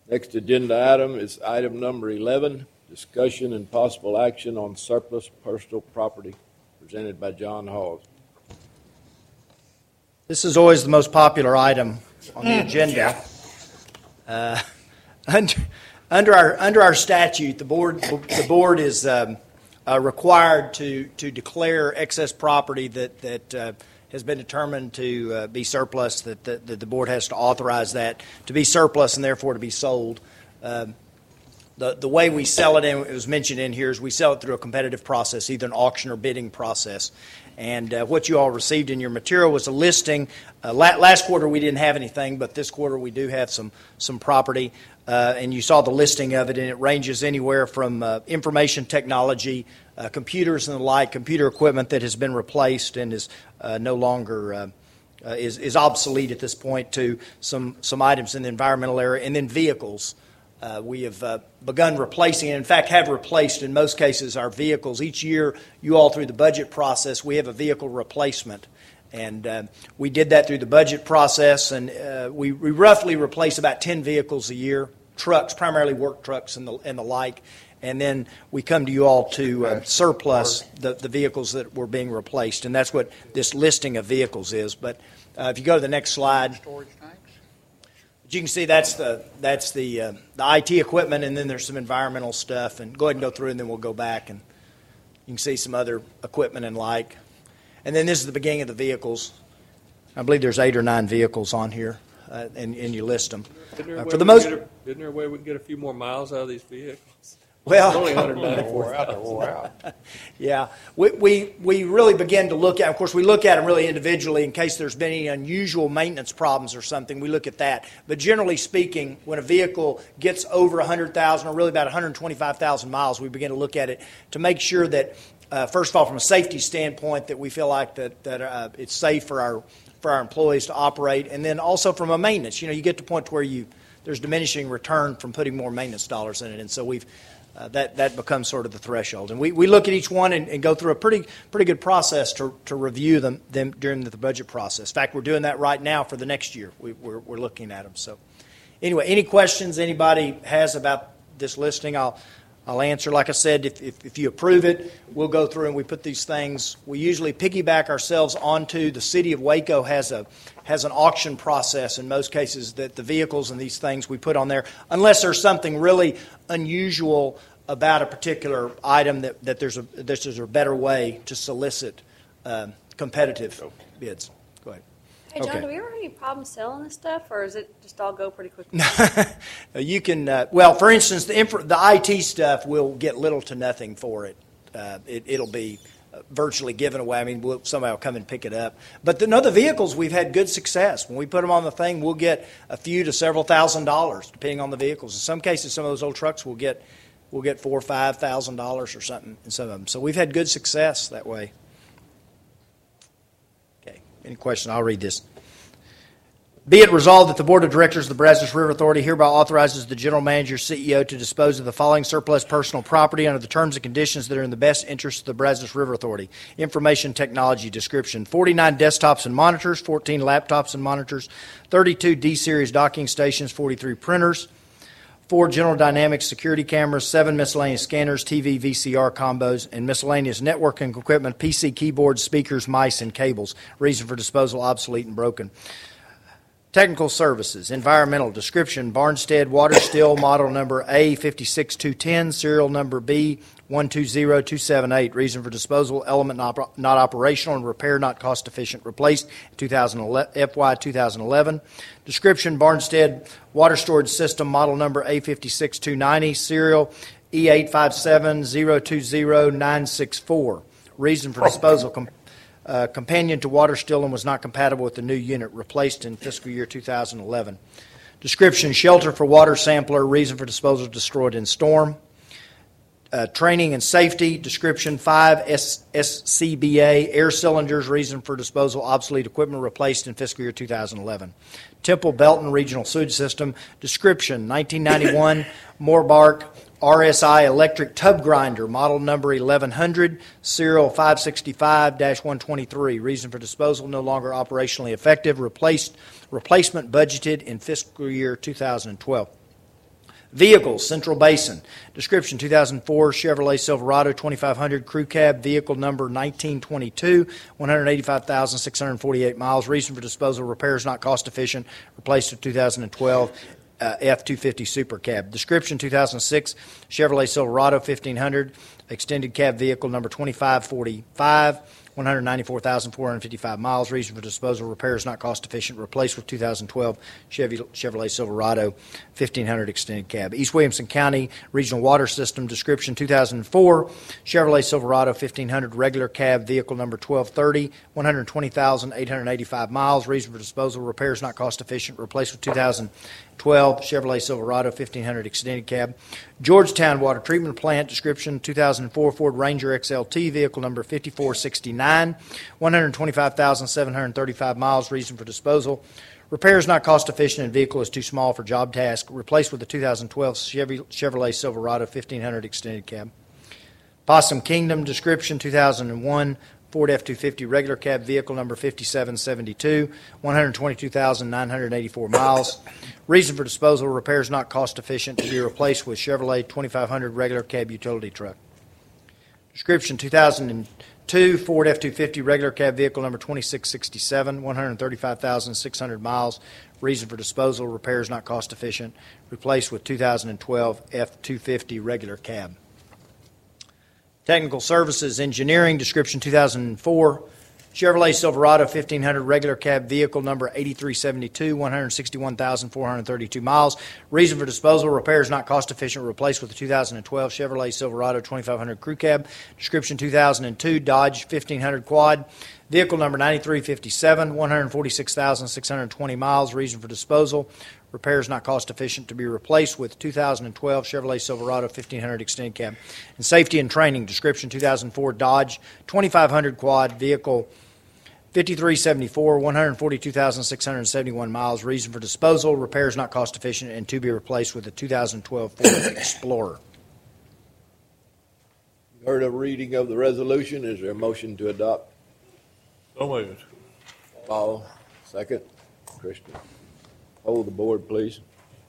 Next agenda item is item number 11, discussion and possible action on surplus personal property, presented by John Hawes. This is always the most popular item on the agenda. Under our statute, the board is required to declare excess property that has been determined to be surplus. That the board has to authorize that to be surplus and therefore to be sold. The way we sell it, and it was mentioned in here, is we sell it through a competitive process, either an auction or bidding process. And what you all received in your material was a listing. Last quarter we didn't have anything, but this quarter we do have some property. And you saw the listing of it, and it ranges anywhere from information technology, computers and the like, computer equipment that has been replaced and is no longer is obsolete at this point, to some items in the environmental area, and then vehicles. We have begun replacing, and in fact have replaced in most cases our vehicles. Each year, you all through the budget process, we have a vehicle replacement. And we did that through the budget process, and we roughly replace about 10 vehicles a year, trucks, primarily work trucks and the like. And then we come to you all to surplus the vehicles that were being replaced, and that's what this listing of vehicles is. But if you go to the next slide. But you can see that's the IT equipment, and then there's some environmental stuff. And go ahead and go through, and then we'll go back, and you can see some other equipment and like. And then this is the beginning of the vehicles. I believe there's 8 or 9 vehicles on here, and you list them. For the most, isn't there a way we can get a few more miles out of these vehicles? Well, it's only 194,000. Yeah, we really begin to look at. Of course, we look at them really individually in case there's been any unusual maintenance problems or something. We look at that. But generally speaking, when a vehicle gets over 100,000 or really about 125,000 miles, we begin to look at it to make sure that, first of all, from a safety standpoint, that we feel like that it's safe for our employees to operate, and then also from a maintenance. You get to a point where there's diminishing return from putting more maintenance dollars in it, and so we've. That becomes sort of the threshold. And we look at each one and go through a pretty good process to review them during the budget process. In fact, we're doing that right now for the next year. We're looking at them. So anyway, any questions anybody has about this listing, I'll answer. Like I said, if you approve it, we'll go through and we put these things. We usually piggyback ourselves onto the City of Waco has an auction process in most cases that the vehicles and these things we put on there, unless there's something really unusual about a particular item that there's a better way to solicit competitive bids. Go ahead. Hey, John, do we ever have any problems selling this stuff, or does it just all go pretty quickly? You can, for instance, the IT stuff will get little to nothing for it. It'll be virtually given away. I mean, somebody will come and pick it up. But the vehicles, we've had good success. When we put them on the thing, we'll get a few to several $1,000s, depending on the vehicles. In some cases, some of those old trucks will get $4,000 or $5,000 or something in some of them. So we've had good success that way. Okay. Any questions? I'll read this. Be it resolved that the Board of Directors of the Brazos River Authority hereby authorizes the General Manager, CEO, to dispose of the following surplus personal property under the terms and conditions that are in the best interest of the Brazos River Authority. Information technology description: 49 desktops and monitors, 14 laptops and monitors, 32 D-Series docking stations, 43 printers, 4 General Dynamics security cameras, 7 miscellaneous scanners, TV, VCR combos, and miscellaneous networking equipment, PC keyboards, speakers, mice, and cables. Reason for disposal: obsolete and broken. Technical services, environmental description: Barnstead water still, model number A56210, serial number B120278. Reason for disposal: element not operational and repair not cost efficient. Replaced FY 2011. Description: Barnstead water storage system, model number A56290, serial E8570200964. Reason for disposal: companion to water still and was not compatible with the new unit, replaced in fiscal year 2011. Description: shelter for water sampler, reason for disposal: destroyed in storm. Training and safety, description: 5 SCBA air cylinders, reason for disposal: obsolete equipment, replaced in fiscal year 2011. Temple Belton Regional Sewage System, description: 1991 Morbark RSI electric tub grinder, model number 1100, serial 565-123. Reason for disposal: no longer operationally effective, replacement budgeted in fiscal year 2012. Vehicles, Central Basin. Description, 2004 Chevrolet Silverado 2500 crew cab, vehicle number 1922, 185,648 miles. Reason for disposal, repairs not cost efficient, replaced with 2012 F-250 Super Cab. Description, 2006 Chevrolet Silverado 1500, extended cab, vehicle number 2545, 194,455 miles. Reason for disposal, repairs not cost efficient, replaced with 2012 Chevrolet Silverado 1500 extended cab. East Williamson County Regional Water System. Description, 2004 Chevrolet Silverado 1500 regular cab, vehicle number 1230, 120,885 miles. Reason for disposal, repairs not cost efficient, replaced with 2012 Chevrolet Silverado 1500 extended cab. Georgetown Water Treatment Plant. Description, 2004 Ford Ranger XLT, vehicle number 5469, 125,735 miles. Reason for disposal, repairs not cost efficient and vehicle is too small for job task, replaced with the 2012 Chevrolet Silverado 1500 extended cab. Possum Kingdom. Description, 2001 Ford F-250 regular cab, vehicle number 5772, 122,984 miles. Reason for disposal, repairs not cost efficient, to be replaced with Chevrolet 2500 regular cab utility truck. Description, 2002 Ford F-250 regular cab, vehicle number 2667, 135,600 miles. Reason for disposal, repairs not cost efficient, replaced with 2012 F-250 regular cab. Technical Services Engineering. Description, 2004 Chevrolet Silverado 1500 regular cab, vehicle number 8372, 161,432 miles. Reason for disposal, repairs not cost efficient, replaced with the 2012 Chevrolet Silverado 2500 crew cab. Description, 2002 Dodge 1500 quad, vehicle number 9357, 146,620 miles. Reason for disposal, repairs not cost efficient, to be replaced with 2012 Chevrolet Silverado 1500 extended cab. And Safety and Training. Description, 2004 Dodge 2500 quad, vehicle 5374, 142,671 miles. Reason for disposal, repairs not cost efficient, and to be replaced with the 2012 Ford Explorer. Heard a reading of the resolution. Is there a motion to adopt? So moved. Paul, second. Christian. Hold the board, please.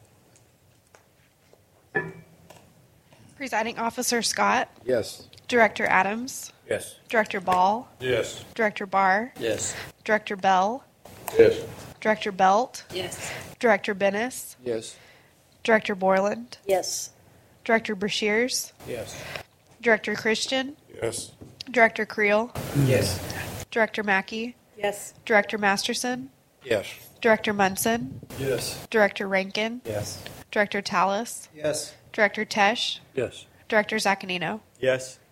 Presiding Officer Scott, Yes. Director Adams, Yes. Director Ball, Yes. Director Barr, Yes. Director Bell, Yes. Director Belt, Yes. Director Bennis, Yes. Director Borland, Yes. Director Brashears, Yes. Director Christian, Yes. Director Creel, Yes. Director Mackey, Yes. Director Masterson, Yes. Director Munson, Yes. Director Rankin, Yes. Director Tallis, Yes. Director Tesh, Yes. Director Zaccanino. Yes.